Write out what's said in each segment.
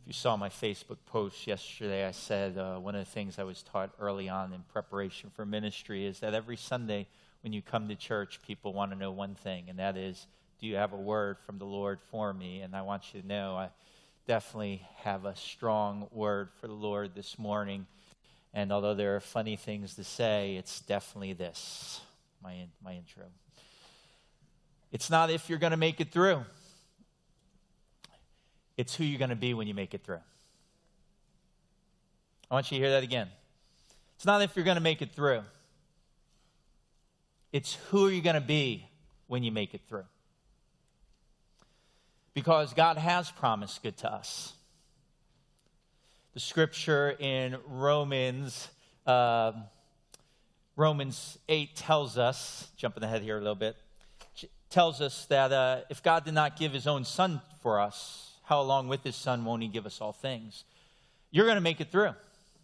you saw my Facebook post yesterday, I said one of the things I was taught early on in preparation for ministry is that every Sunday when you come to church, people want to know one thing, and that is, do you have a word from the Lord for me? And I want you to know I definitely have a strong word for the Lord this morning. And although there are funny things to say, it's definitely this, my intro. It's not if you're going to make it through. It's who you're going to be when you make it through. I want you to hear that again. It's not if you're going to make it through. It's who are you going to be when you make it through. Because God has promised good to us. The scripture in Romans 8 tells us, jumping ahead here a little bit, tells us that if God did not give his own son for us, how along with his son won't he give us all things? You're going to make it through.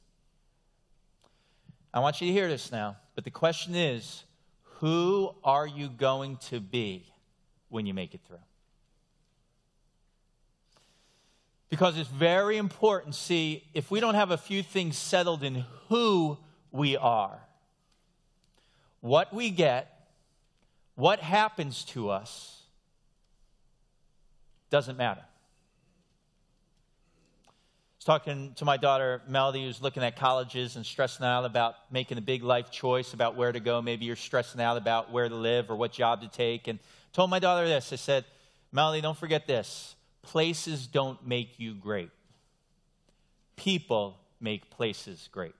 I want you to hear this now. But the question is, who are you going to be when you make it through? Because it's very important. See, if we don't have a few things settled in who we are, what we get, what happens to us, doesn't matter. Talking to my daughter, Melody, who's looking at colleges and stressing out about making a big life choice about where to go. Maybe you're stressing out about where to live or what job to take. And told my daughter this. I said, Melody, don't forget this. Places don't make you great. People make places great.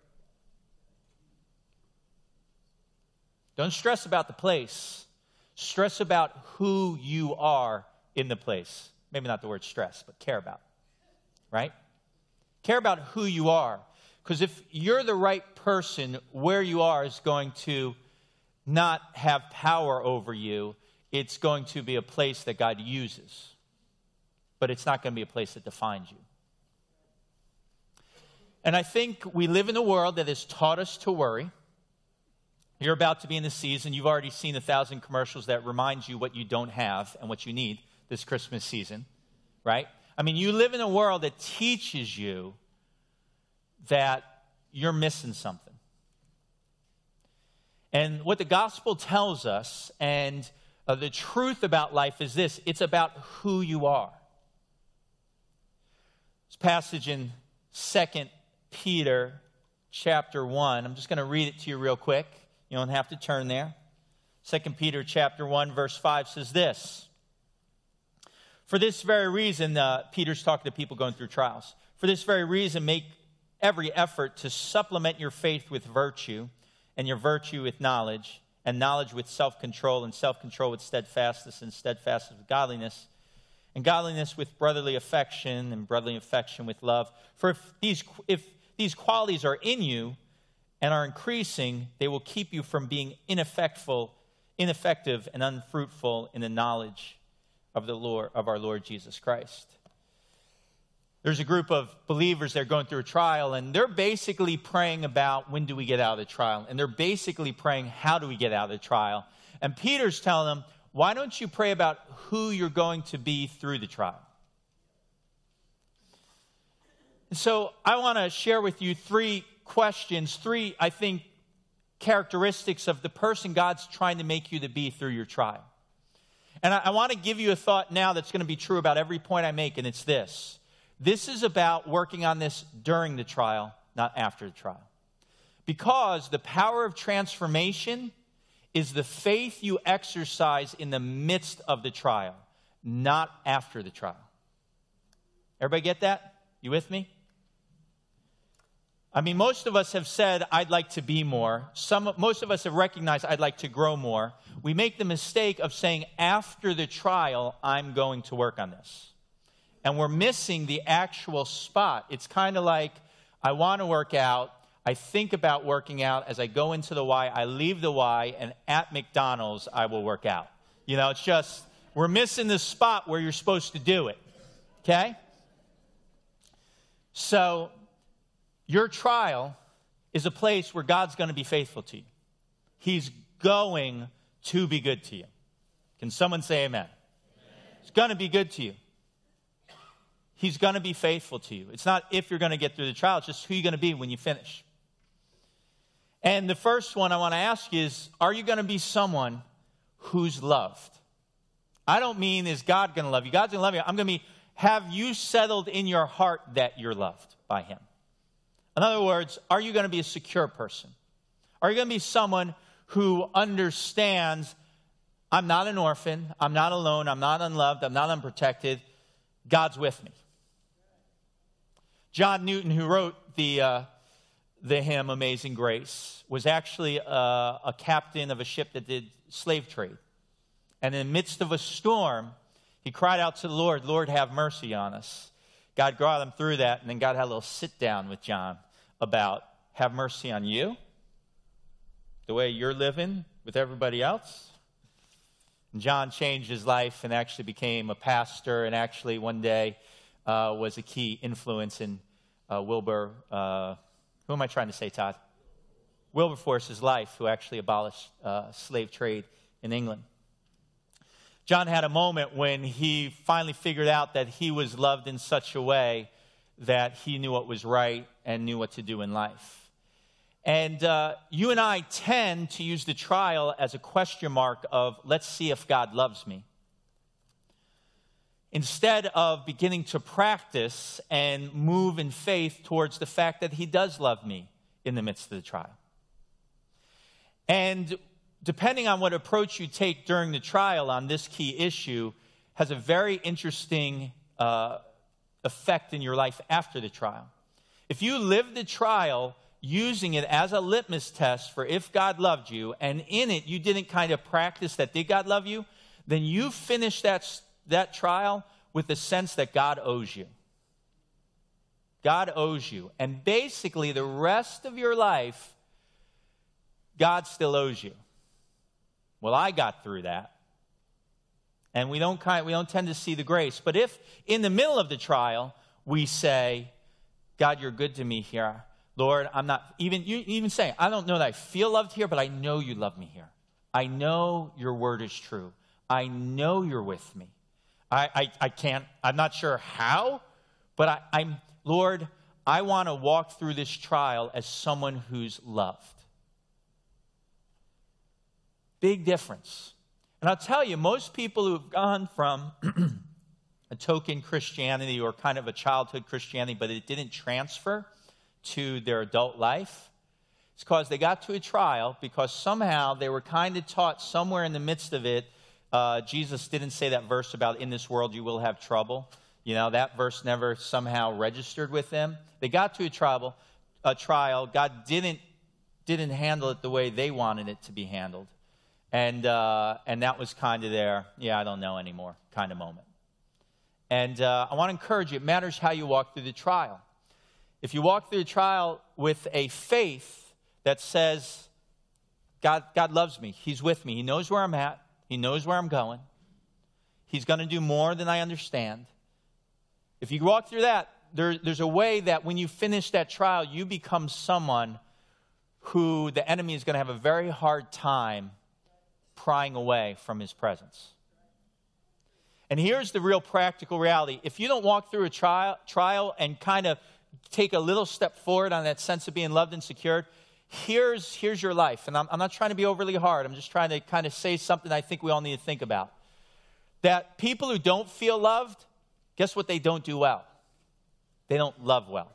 Don't stress about the place. Stress about who you are in the place. Maybe not the word stress, but care about. Right? Care about who you are. Because if you're the right person, where you are is going to not have power over you. It's going to be a place that God uses. But it's not going to be a place that defines you. And I think we live in a world that has taught us to worry. You're about to be in the season. You've already seen 1,000 commercials that remind you what you don't have and what you need this Christmas season. Right? I mean, you live in a world that teaches you that you're missing something. And what the gospel tells us, and the truth about life is this: it's about who you are. This passage in 2 Peter chapter 1, I'm just going to read it to you real quick. You don't have to turn there. 2 Peter chapter 1, verse 5 says this. For this very reason, Peter's talking to people going through trials. For this very reason, make every effort to supplement your faith with virtue, and your virtue with knowledge, and knowledge with self-control, and self-control with steadfastness, and steadfastness with godliness, and godliness with brotherly affection, and brotherly affection with love. For if these qualities are in you and are increasing, they will keep you from being ineffective and unfruitful in the knowledge of our Lord Jesus Christ. There's a group of believers that are going through a trial, and they're basically praying about when do we get out of the trial, and they're basically praying how do we get out of the trial. And Peter's telling them, why don't you pray about who you're going to be through the trial? And so I want to share with you three, I think, characteristics of the person God's trying to make you to be through your trial. And I want to give you a thought now that's going to be true about every point I make, and it's this. This is about working on this during the trial, not after the trial. Because the power of transformation is the faith you exercise in the midst of the trial, not after the trial. Everybody get that? You with me? I mean, most of us have said, I'd like to be more. Most of us have recognized, I'd like to grow more. We make the mistake of saying, after the trial, I'm going to work on this. And we're missing the actual spot. It's kind of like, I want to work out. I think about working out. As I go into the Y, I leave the Y, and at McDonald's, I will work out. You know, it's just, we're missing the spot where you're supposed to do it. Okay? So, your trial is a place where God's going to be faithful to you. He's going to be good to you. Can someone say amen? It's going to be good to you. He's going to be faithful to you. It's not if you're going to get through the trial, it's just who you're going to be when you finish. And the first one I want to ask you is, are you going to be someone who's loved? I don't mean, is God going to love you? God's going to love you. I'm going to be, have you settled in your heart that you're loved by him? In other words, are you going to be a secure person? Are you going to be someone who understands, I'm not an orphan, I'm not alone, I'm not unloved, I'm not unprotected, God's with me? John Newton, who wrote the hymn Amazing Grace, was actually a captain of a ship that did slave trade. And in the midst of a storm, he cried out to the Lord, Lord, have mercy on us. God brought him through that, and then God had a little sit down with John about, have mercy on you, the way you're living with everybody else. And John changed his life and actually became a pastor, and actually one day was a key influence in Wilbur, who am I trying to say, Todd? Wilberforce's life, who actually abolished slave trade in England. John had a moment when he finally figured out that he was loved in such a way that he knew what was right and knew what to do in life. And you and I tend to use the trial as a question mark of, let's see if God loves me, instead of beginning to practice and move in faith towards the fact that he does love me in the midst of the trial. And depending on what approach you take during the trial on this key issue, has a very interesting effect in your life after the trial. If you live the trial using it as a litmus test for if God loved you, and in it you didn't kind of practice that did God love you, then you finish that trial with the sense that God owes you. God owes you. And basically the rest of your life, God still owes you. Well, I got through that. And we don't tend to see the grace. But if in the middle of the trial we say, God, you're good to me here. Lord, I'm not, you even say, I don't know that I feel loved here, but I know you love me here. I know your word is true. I know you're with me. I'm not sure how, but Lord, I want to walk through this trial as someone who's loved. Big difference. And I'll tell you, most people who've gone from a token Christianity or kind of a childhood Christianity, but it didn't transfer to their adult life, it's because they got to a trial because somehow they were kind of taught somewhere in the midst of it. Jesus didn't say that verse about in this world you will have trouble. You know, that verse never somehow registered with them. They got to a trial. God didn't handle it the way they wanted it to be handled. And that was kind of their, I don't know anymore kind of moment. And I want to encourage you, it matters how you walk through the trial. If you walk through the trial with a faith that says, God loves me, he's with me, he knows where I'm at, he knows where I'm going, he's going to do more than I understand. If you walk through that, there's a way that when you finish that trial, you become someone who the enemy is going to have a very hard time prying away from his presence. And here's the real practical reality. If you don't walk through a trial and kind of take a little step forward on that sense of being loved and secured, here's your life. And I'm not trying to be overly hard. I'm just trying to kind of say something I think we all need to think about. That people who don't feel loved, guess what they don't do well? They don't love well.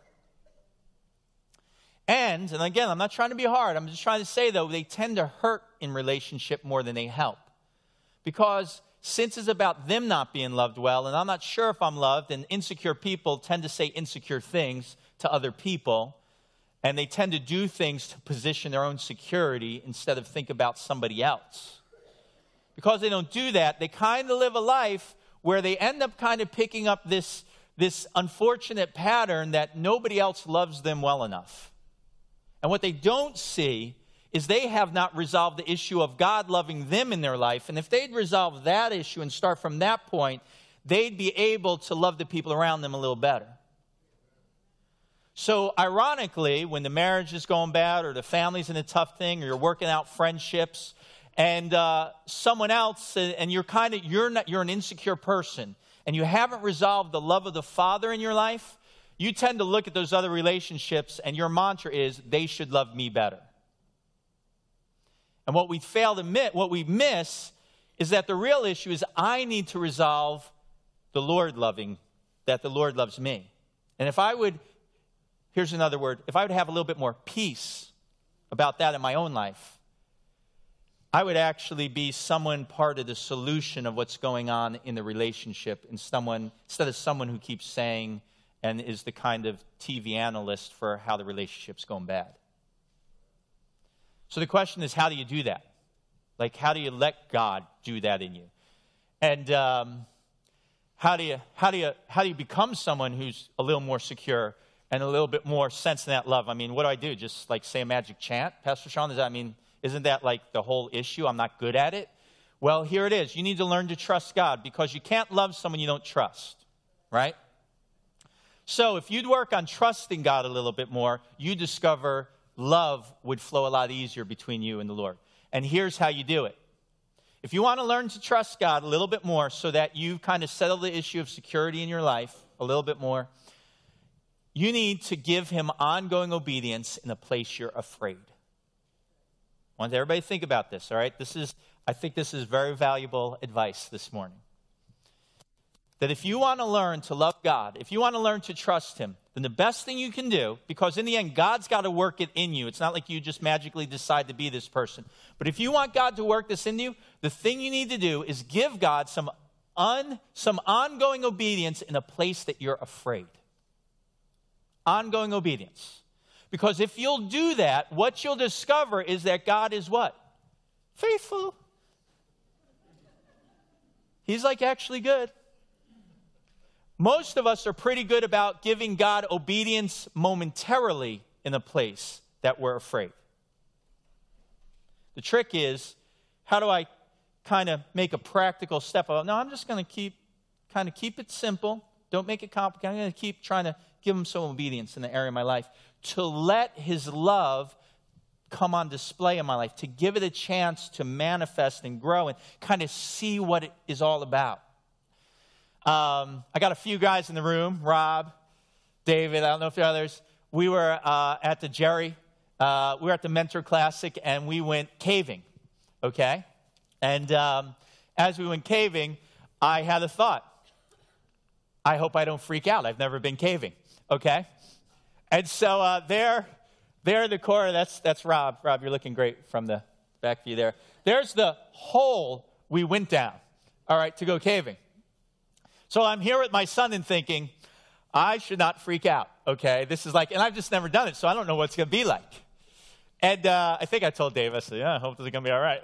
And again, I'm not trying to be hard. I'm just trying to say, though, they tend to hurt in relationship more than they help. Because since it's about them not being loved well, and I'm not sure if I'm loved, and insecure people tend to say insecure things to other people, and they tend to do things to position their own security instead of think about somebody else. Because they don't do that, they kind of live a life where they end up kind of picking up this unfortunate pattern that nobody else loves them well enough. And what they don't see is they have not resolved the issue of God loving them in their life. And if they'd resolve that issue and start from that point, they'd be able to love the people around them a little better. So ironically, when the marriage is going bad or the family's in a tough thing or you're working out friendships and someone else, and you're an insecure person, and you haven't resolved the love of the Father in your life, you tend to look at those other relationships and your mantra is, they should love me better. And what we miss is that the real issue is I need to resolve the Lord loving, that the Lord loves me. And here's another word, if I would have a little bit more peace about that in my own life, I would actually be someone part of the solution of what's going on in the relationship instead of someone who keeps saying and is the kind of TV analyst for how the relationship's going bad. So the question is, how do you do that? Like, how do you let God do that in you? And how do you become someone who's a little more secure and a little bit more sensing that love? I mean, what do I do? Just like say a magic chant, Pastor Sean? Isn't that like the whole issue? I'm not good at it. Well, here it is. You need to learn to trust God because you can't love someone you don't trust, right? So if you'd work on trusting God a little bit more, you discover love would flow a lot easier between you and the Lord. And here's how you do it. If you want to learn to trust God a little bit more so that you kind of settle the issue of security in your life a little bit more, you need to give him ongoing obedience in a place you're afraid. I want everybody to think about this, all right? I think this is very valuable advice this morning. That if you want to learn to love God, if you want to learn to trust him, then the best thing you can do, because in the end, God's got to work it in you. It's not like you just magically decide to be this person. But if you want God to work this in you, the thing you need to do is give God some ongoing obedience in a place that you're afraid. Ongoing obedience. Because if you'll do that, what you'll discover is that God is what? Faithful. He's like actually good. Most of us are pretty good about giving God obedience momentarily in a place that we're afraid. The trick is, how do I kind of make a practical step? No, I'm just going to keep it simple. Don't make it complicated. I'm going to keep trying to give him some obedience in the area of my life to let his love come on display in my life, to give it a chance to manifest and grow and kind of see what it is all about. I got a few guys in the room, Rob, David, I don't know if there are others. We were at the Jerry, we were at the Mentor Classic, and we went caving, okay? And as we went caving, I had a thought. I hope I don't freak out. I've never been caving, okay? And so there in the corner, that's Rob. Rob, you're looking great from the back view there. There's the hole we went down, all right, to go caving. So I'm here with my son and thinking, I should not freak out, okay? This is like, and I've just never done it, so I don't know what it's going to be like. And I think I told Dave, I said, yeah, I hope this is going to be all right.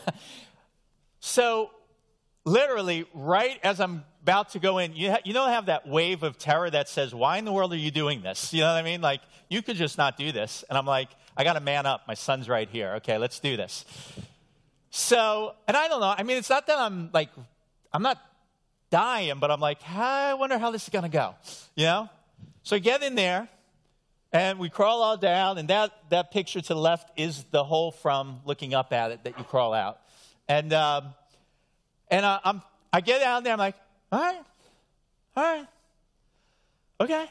So literally, right as I'm about to go in, you have that wave of terror that says, why in the world are you doing this? You know what I mean? Like, you could just not do this. And I'm like, I got to man up. My son's right here. Okay, let's do this. So, and I don't know. I mean, it's not that I'm not dying, but I'm like, I wonder how this is going to go, you know? So I get in there, and we crawl all down, and that picture to the left is the hole from looking up at it that you crawl out. And I get down there, I'm like, all right, okay,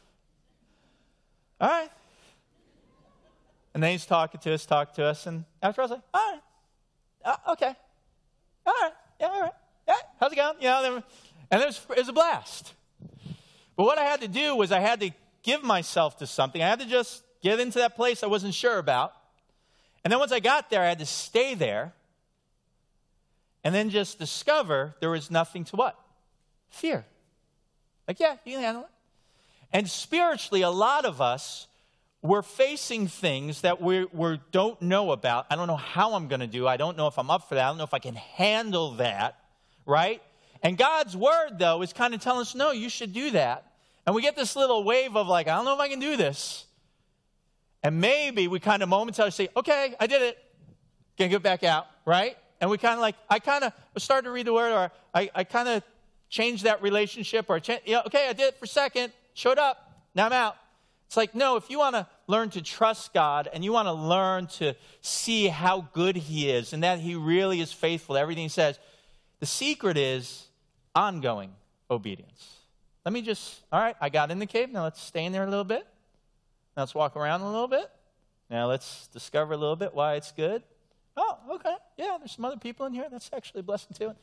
all right. And then he's talking to us, and after I was like, all right, okay, all right, yeah, all right. Yeah, how's it going? You know, and it was a blast. But what I had to do was I had to give myself to something. I had to just get into that place I wasn't sure about. And then once I got there, I had to stay there. And then just discover there was nothing to what? Fear. Like, yeah, you can handle it. And spiritually, a lot of us, we're facing things that we don't know about. I don't know how I'm going to do. I don't know if I'm up for that. I don't know if I can handle that. Right? And God's word, though, is kind of telling us, no, you should do that. And we get this little wave of like, I don't know if I can do this. And maybe we kind of momentarily say, okay, I did it. Can get back out, right? And we kind of like, I kind of started to read the word, or I kind of changed that relationship, or okay, I did it for a second, showed up, now I'm out. It's like, no, if you want to learn to trust God and you want to learn to see how good he is and that he really is faithful to everything he says, the secret is ongoing obedience. Let me just, all right, I got in the cave. Now let's stay in there a little bit. Now let's walk around a little bit. Now let's discover a little bit why it's good. Oh, okay. Yeah, there's some other people in here. That's actually a blessing too.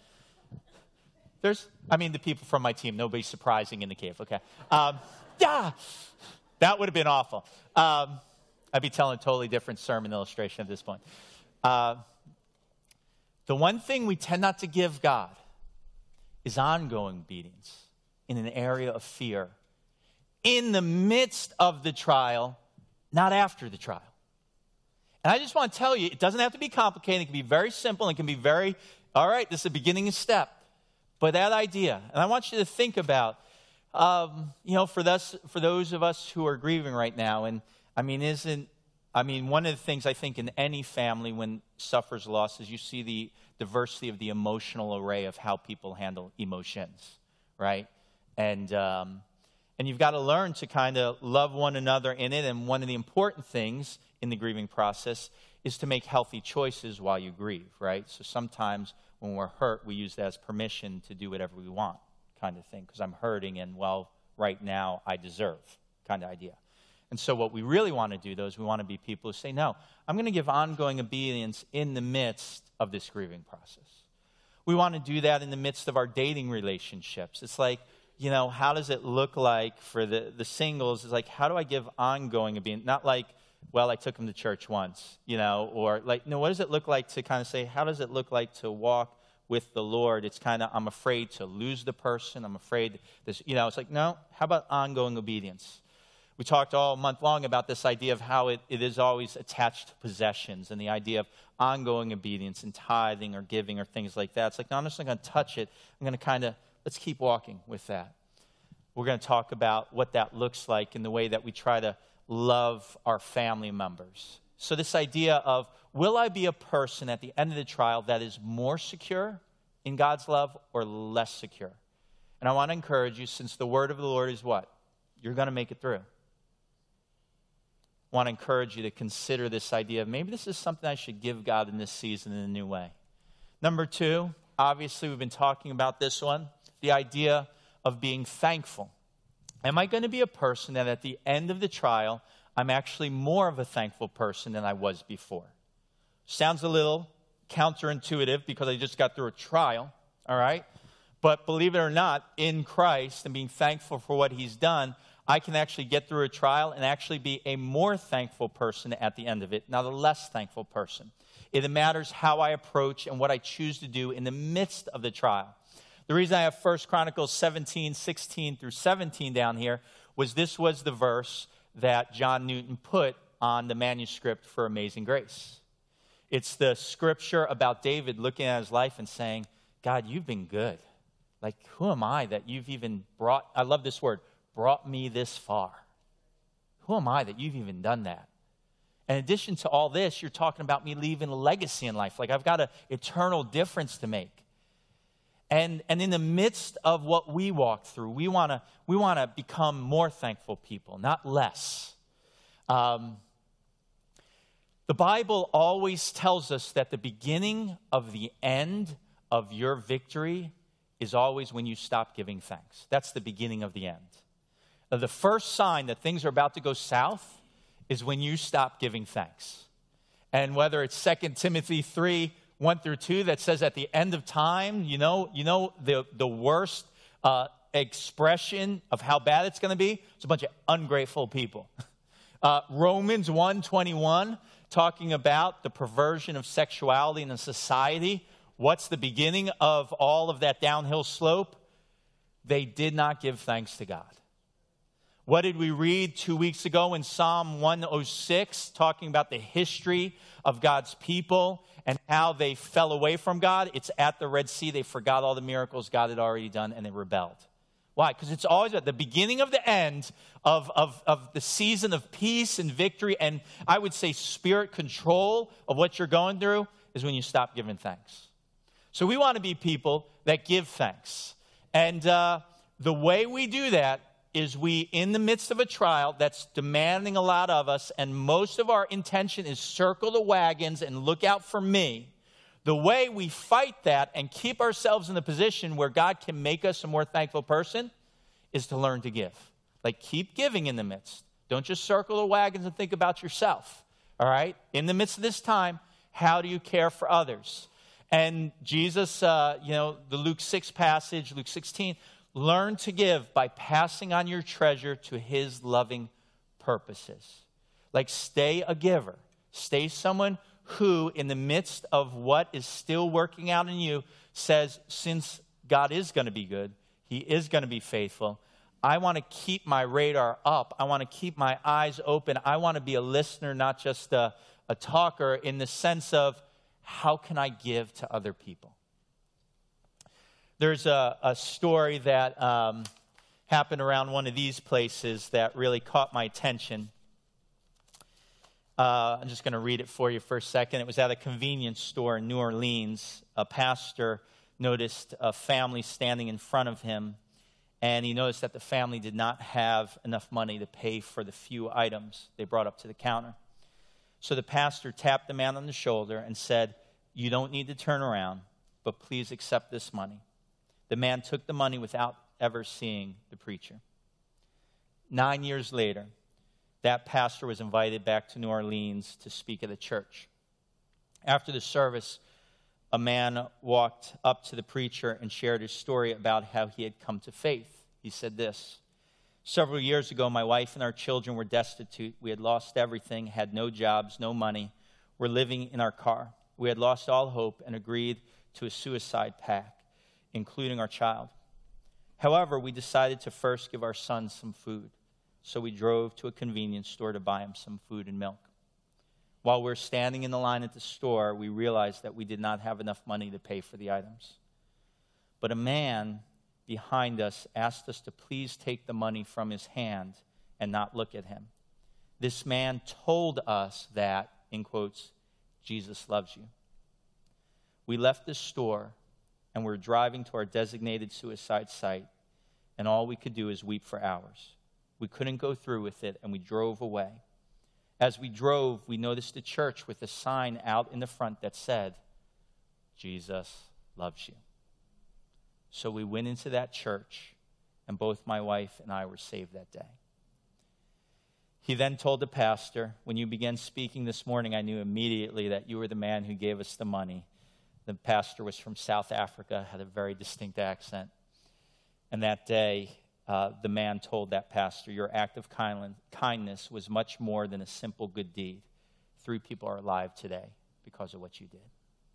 The people from my team, nobody's surprising in the cave, okay? Yeah, that would have been awful. I'd be telling a totally different sermon illustration at this point. The one thing we tend not to give God is ongoing obedience in an area of fear. In the midst of the trial, not after the trial. And I just want to tell you, it doesn't have to be complicated. It can be very simple. It can be very, all right, this is the beginning step. But that idea, and I want you to think about, for those of us who are grieving right now, and one of the things I think in any family when suffers loss is you see the diversity of the emotional array of how people handle emotions, right? And you've got to learn to kind of love one another in it. And one of the important things in the grieving process is to make healthy choices while you grieve, right? So sometimes when we're hurt, we use that as permission to do whatever we want, kind of thing, because I'm hurting and, well, right now I deserve, kind of idea. And so what we really want to do, though, is we want to be people who say, no, I'm going to give ongoing obedience in the midst of this grieving process. We want to do that in the midst of our dating relationships. It's like, how does it look like for the singles? It's like, how do I give ongoing obedience? Not like, well, I took him to church once, or like, no, what does it look like to kind of say, how does it look like to walk with the Lord? It's kind of, I'm afraid to lose the person. I'm afraid this, it's like, no, how about ongoing obedience? We talked all month long about this idea of how it is always attached to possessions and the idea of ongoing obedience and tithing or giving or things like that. It's like, no, I'm just not going to touch it. I'm going to let's keep walking with that. We're going to talk about what that looks like in the way that we try to love our family members. So this idea of, will I be a person at the end of the trial that is more secure in God's love or less secure? And I want to encourage you, since the word of the Lord is what? You're going to make it through. I want to encourage you to consider this idea of maybe this is something I should give God in this season in a new way. Number 2, obviously we've been talking about this one, the idea of being thankful. Am I going to be a person that at the end of the trial, I'm actually more of a thankful person than I was before? Sounds a little counterintuitive because I just got through a trial, all right? But believe it or not, in Christ and being thankful for what he's done, I can actually get through a trial and actually be a more thankful person at the end of it, not a less thankful person. It matters how I approach and what I choose to do in the midst of the trial. The reason I have 1 Chronicles 17, 16 through 17 down here was this was the verse that John Newton put on the manuscript for Amazing Grace. It's the scripture about David looking at his life and saying, God, you've been good. Like, who am I that you've even brought, I love this word, brought me this far. Who am I that you've even done that? In addition to all this, you're talking about me leaving a legacy in life. Like, I've got an eternal difference to make. And in the midst of what we walk through, we want to become more thankful people, not less. The Bible always tells us that the beginning of the end of your victory is always when you stop giving thanks. That's the beginning of the end. The first sign that things are about to go south is when you stop giving thanks. And whether it's 2 Timothy 3, 1 through 2 that says at the end of time, the worst expression of how bad it's going to be, it's a bunch of ungrateful people. Romans 1:21 talking about the perversion of sexuality in a society. What's the beginning of all of that downhill slope? They did not give thanks to God. What did we read 2 weeks ago in Psalm 106, talking about the history of God's people and how they fell away from God? It's at the Red Sea. They forgot all the miracles God had already done, and they rebelled. Why? Because it's always at the beginning of the end of the season of peace and victory, and I would say spirit control of what you're going through is when you stop giving thanks. So we want to be people that give thanks. And the way we do that is we, in the midst of a trial that's demanding a lot of us, and most of our intention is circle the wagons and look out for me. The way we fight that and keep ourselves in the position where God can make us a more thankful person is to learn to give. Like, keep giving in the midst. Don't just circle the wagons and think about yourself, all right? In the midst of this time, how do you care for others? And Jesus, the Luke 6 passage, Luke 16, learn to give by passing on your treasure to his loving purposes. Like, stay a giver. Stay someone who, in the midst of what is still working out in you, says, since God is going to be good, he is going to be faithful, I want to keep my radar up. I want to keep my eyes open. I want to be a listener, not just a talker, in the sense of, how can I give to other people? There's a story that happened around one of these places that really caught my attention. I'm just going to read it for you for a second. It was at a convenience store in New Orleans. A pastor noticed a family standing in front of him, and he noticed that the family did not have enough money to pay for the few items they brought up to the counter. So the pastor tapped the man on the shoulder and said, "You don't need to turn around, but please accept this money." The man took the money without ever seeing the preacher. 9 years later, that pastor was invited back to New Orleans to speak at a church. After the service, a man walked up to the preacher and shared his story about how he had come to faith. He said this: "Several years ago, my wife and our children were destitute. We had lost everything, had no jobs, no money. We're living in our car. We had lost all hope and agreed to a suicide pact, including our child. However, we decided to first give our son some food. So we drove to a convenience store to buy him some food and milk. While we're standing in the line at the store, we realized that we did not have enough money to pay for the items. But a man behind us asked us to please take the money from his hand and not look at him. This man told us that, in quotes, Jesus loves you. We left the store and were driving to our designated suicide site, and all we could do is weep for hours. We couldn't go through with it, and we drove away. As we drove, we noticed a church with a sign out in the front that said, Jesus loves you. So we went into that church, and both my wife and I were saved that day." He then told the pastor, "When you began speaking this morning, I knew immediately that you were the man who gave us the money." The pastor was from South Africa, had a very distinct accent. And that day, the man told that pastor, "Your act of kindness was much more than a simple good deed. 3 people are alive today because of what you did."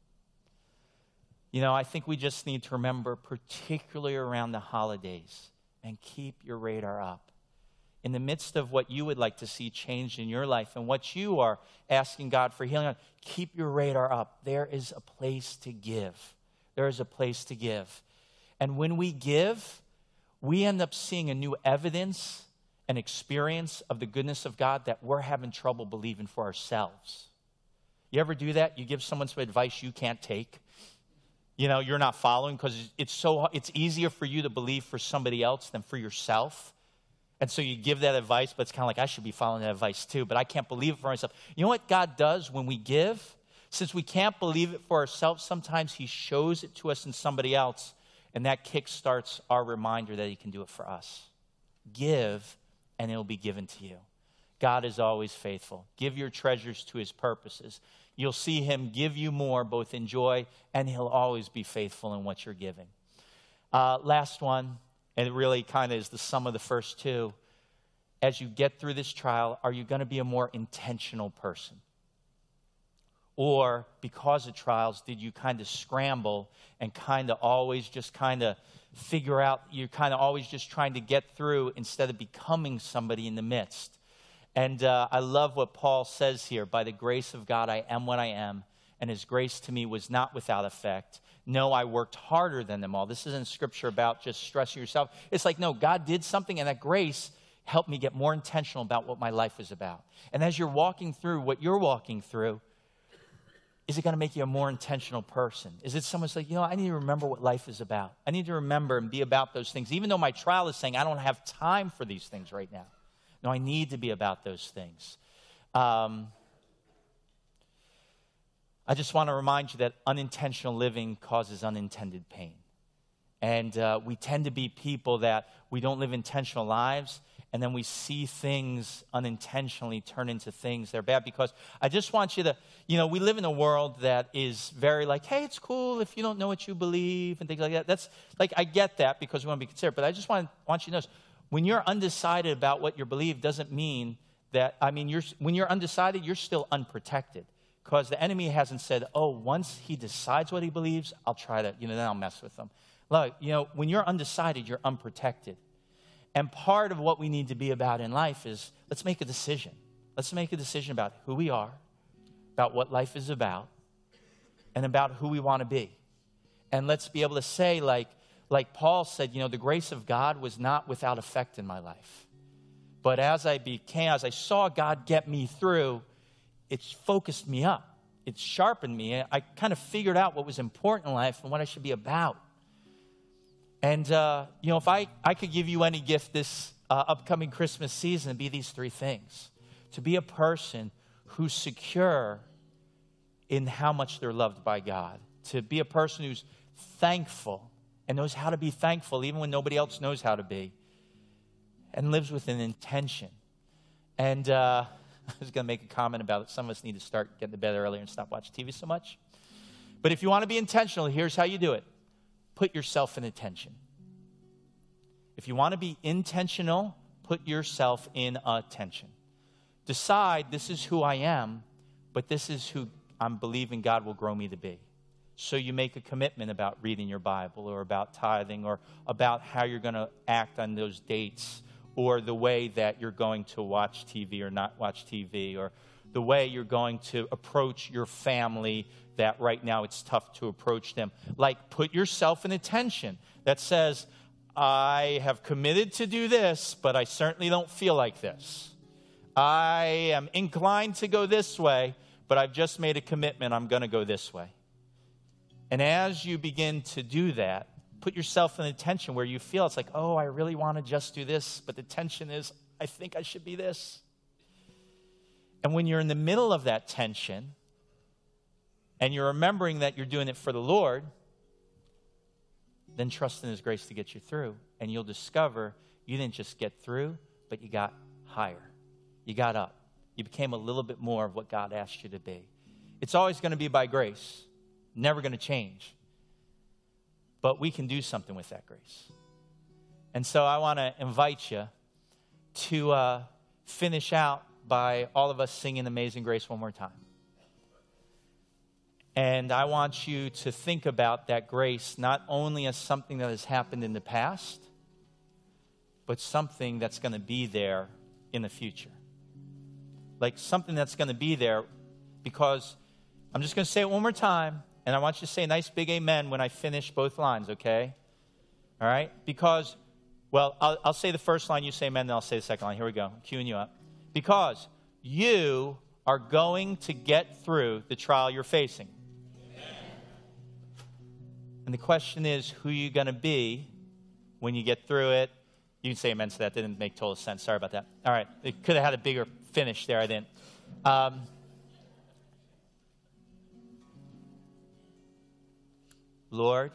You know, I think we just need to remember, particularly around the holidays, and keep your radar up. In the midst of what you would like to see changed in your life and what you are asking God for healing on, keep your radar up. There is a place to give. There is a place to give. And when we give, we end up seeing a new evidence and experience of the goodness of God that we're having trouble believing for ourselves. You ever do that? You give someone some advice you can't take. You know, you're not following because it's easier for you to believe for somebody else than for yourself. And so you give that advice, but it's kind of like, I should be following that advice too, but I can't believe it for myself. You know what God does when we give? Since we can't believe it for ourselves, sometimes he shows it to us in somebody else, and that kickstarts our reminder that he can do it for us. Give, and it will be given to you. God is always faithful. Give your treasures to his purposes. You'll see him give you more, both in joy, and he'll always be faithful in what you're giving. Last one, and it really kind of is the sum of the first two. As you get through this trial, are you going to be a more intentional person? Or because of trials, did you kind of scramble and kind of always just kind of figure out, you're kind of always just trying to get through instead of becoming somebody in the midst? And I love what Paul says here, by the grace of God, I am what I am, and his grace to me was not without effect. No, I worked harder than them all. This isn't scripture about just stressing yourself. It's like, no, God did something, and that grace helped me get more intentional about what my life was about. And as you're walking through what you're walking through, is it going to make you a more intentional person? Is it someone's like, you know, I need to remember what life is about. I need to remember and be about those things. Even though my trial is saying I don't have time for these things right now. No, I need to be about those things. I just want to remind you that unintentional living causes unintended pain. And we tend to be people that we don't live intentional lives, and then we see things unintentionally turn into things that are bad. Because I just want you to, we live in a world that is very like, hey, it's cool if you don't know what you believe and things like that. That's like, I get that because we want to be considerate. But I just want you to notice, when you're undecided about what you believe doesn't mean that, when you're undecided, you're still unprotected. Because the enemy hasn't said, oh, once he decides what he believes, I'll try to, then I'll mess with him. Look, when you're undecided, you're unprotected. And part of what we need to be about in life is, let's make a decision. Let's make a decision about who we are, about what life is about, and about who we want to be. And let's be able to say, like Paul said, the grace of God was not without effect in my life. But as I saw God get me through, it's focused me up. It's sharpened me. I kind of figured out what was important in life and what I should be about. And, if I could give you any gift this upcoming Christmas season, it'd be these three things. To be a person who's secure in how much they're loved by God. To be a person who's thankful and knows how to be thankful even when nobody else knows how to be. And lives with an intention. And I was going to make a comment about it. Some of us need to start getting to bed earlier and stop watching TV so much. But if you want to be intentional, here's how you do it. Put yourself in attention. If you want to be intentional, put yourself in attention. Decide, this is who I am, but this is who I'm believing God will grow me to be. So you make a commitment about reading your Bible or about tithing or about how you're going to act on those dates or the way that you're going to watch TV or not watch TV or the way you're going to approach your family that right now it's tough to approach them. Like, put yourself in attention that says, I have committed to do this, but I certainly don't feel like this. I am inclined to go this way, but I've just made a commitment, I'm going to go this way. And as you begin to do that, put yourself in attention where you feel it's like, oh, I really want to just do this, but the tension is, I think I should be this. And when you're in the middle of that tension, and you're remembering that you're doing it for the Lord, then trust in His grace to get you through. And you'll discover you didn't just get through, but you got higher. You got up. You became a little bit more of what God asked you to be. It's always going to be by grace. Never going to change. But we can do something with that grace. And so I want to invite you to finish out by all of us singing Amazing Grace one more time. And I want you to think about that grace not only as something that has happened in the past, but something that's going to be there in the future. Like something that's going to be there, because I'm just going to say it one more time, and I want you to say a nice big amen when I finish both lines, okay? All right? Because, well, I'll say the first line, you say amen, then I'll say the second line. Here we go. I'm queuing you up. Because you are going to get through the trial you're facing. And the question is, who are you going to be when you get through it? You can say amen to that. That didn't make total sense. Sorry about that. All right. It could have had a bigger finish there. I didn't. Lord,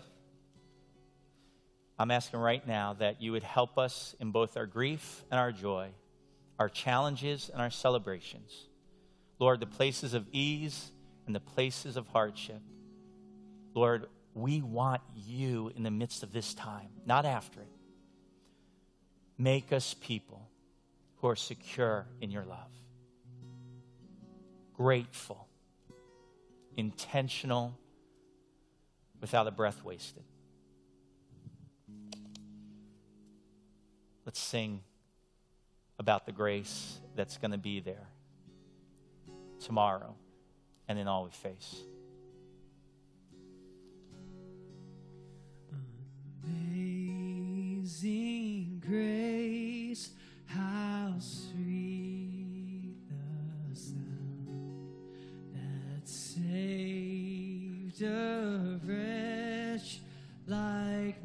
I'm asking right now that you would help us in both our grief and our joy, our challenges and our celebrations. Lord, the places of ease and the places of hardship. Lord, we want you in the midst of this time, not after it. Make us people who are secure in your love, grateful, intentional, without a breath wasted. Let's sing about the grace that's going to be there tomorrow and in all we face. Amazing grace, how sweet the sound that saved a wretch like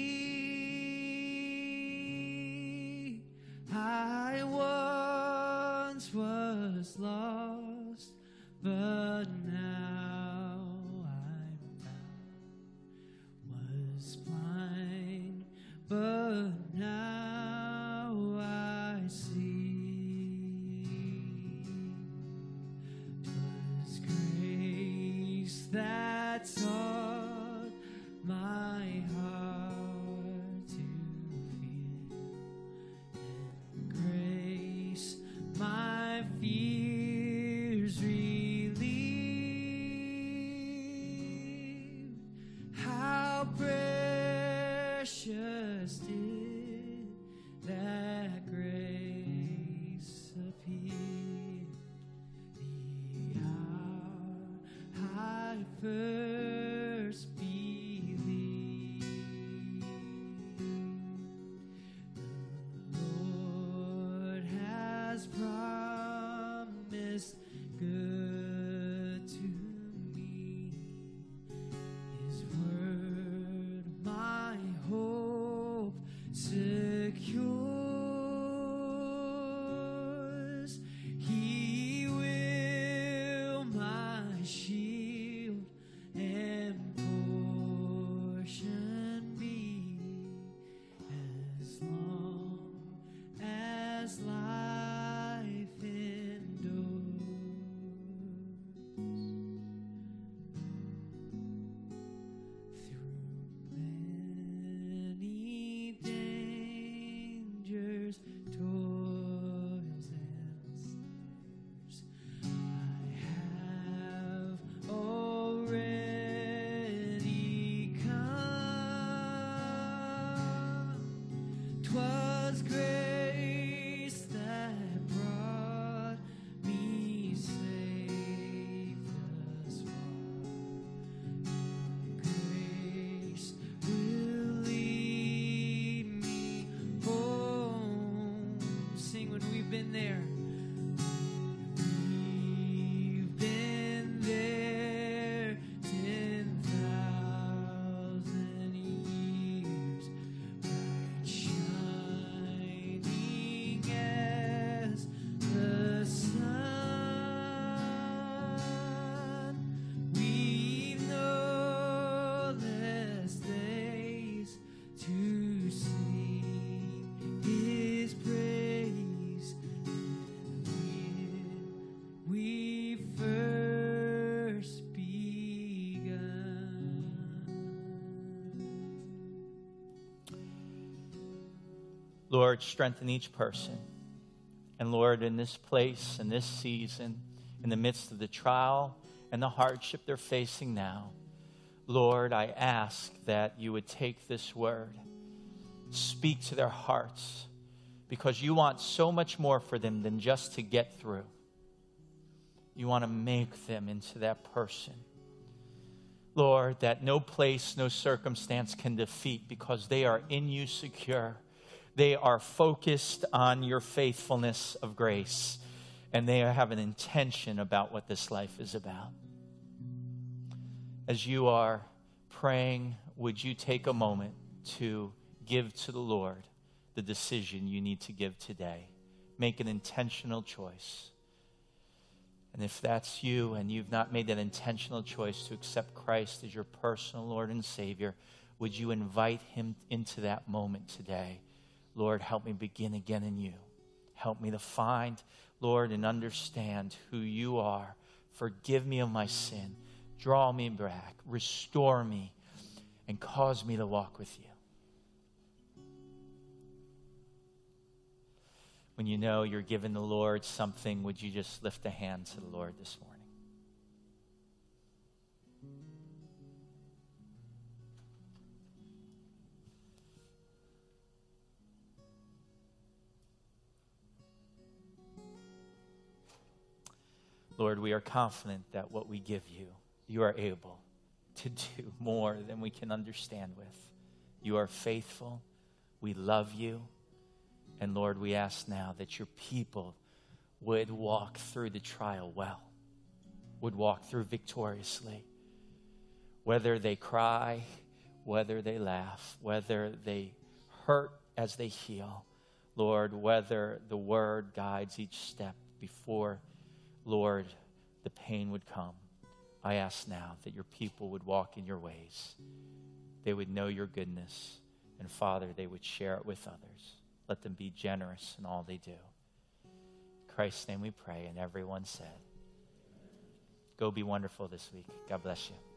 me. I once was lost, but now that taught my heart to fear, and grace my fears relieved. How precious did that grace appear the hour I first believed. The Lord has promised good to me. His word my hope secures. He will my shield and portion be, as long as life endures. Through many dangers, toils, and snares, I have already come. 'Twas grace that brought me safe thus far. Grace will lead me home. Sing when we've been there. We've been there 10,000 years, bright shining as the sun. We've no less days to sing His praise than when we first begun. Lord, strengthen each person. And Lord, in this place, in this season, in the midst of the trial and the hardship they're facing now, Lord, I ask that you would take this word, speak to their hearts, because you want so much more for them than just to get through. You want to make them into that person, Lord, that no place, no circumstance can defeat, because they are in you secure. They are focused on your faithfulness of grace, and they have an intention about what this life is about. As you are praying, would you take a moment to give to the Lord the decision you need to give today? Make an intentional choice. And if that's you and you've not made that intentional choice to accept Christ as your personal Lord and Savior, would you invite him into that moment today? Lord, help me begin again in you. Help me to find, Lord, and understand who you are. Forgive me of my sin. Draw me back. Restore me. And cause me to walk with you. When you know you're giving the Lord something, would you just lift a hand to the Lord this morning? Lord, we are confident that what we give you, you are able to do more than we can understand with. You are faithful. We love you. And Lord, we ask now that your people would walk through the trial well, would walk through victoriously. Whether they cry, whether they laugh, whether they hurt as they heal, Lord, whether the word guides each step before, Lord, the pain would come. I ask now that your people would walk in your ways. They would know your goodness. And Father, they would share it with others. Let them be generous in all they do. In Christ's name we pray, and everyone said, go be wonderful this week. God bless you.